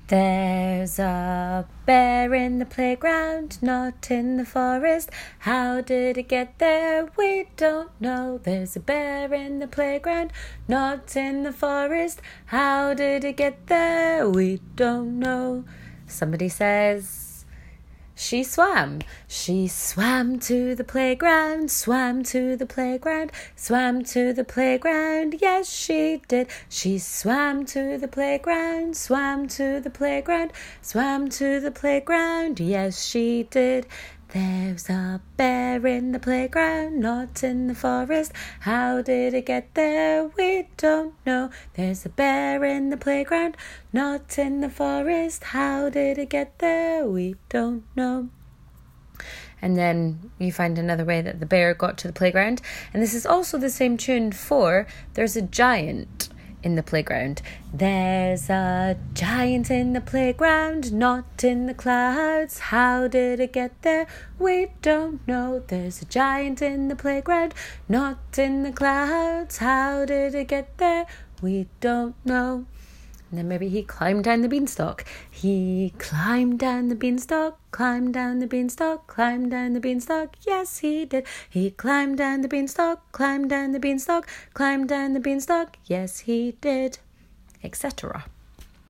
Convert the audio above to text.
There's a bear in the playground, not in the forest. How did it get there? We don't know. There's a bear in the playground, not in the forest. How did it get there? We don't know. Somebody says, she swam to the playground, swam to the playground, swam to the playground, yes she did. She swam to the playground, swam to the playground, swam to the playground, yes she did. There's a bear in the playground, not in the forest. How did it get there? We don't know. There's a bear in the playground, not in the forest. How did it get there? We don't know. And then you find another way that the bear got to the playground. And this is also the same tune for There's a Giant in the playground. There's a giant in the playground, not in the clouds. How did it get there? We don't know. There's a giant in the playground, not in the clouds. How did it get there? We don't know. And then maybe he climbed down the beanstalk. He climbed down the beanstalk, climbed down the beanstalk, climbed down the beanstalk. Yes, he did. He climbed down the beanstalk, climbed down the beanstalk, climbed down the beanstalk. Yes, he did. Etc.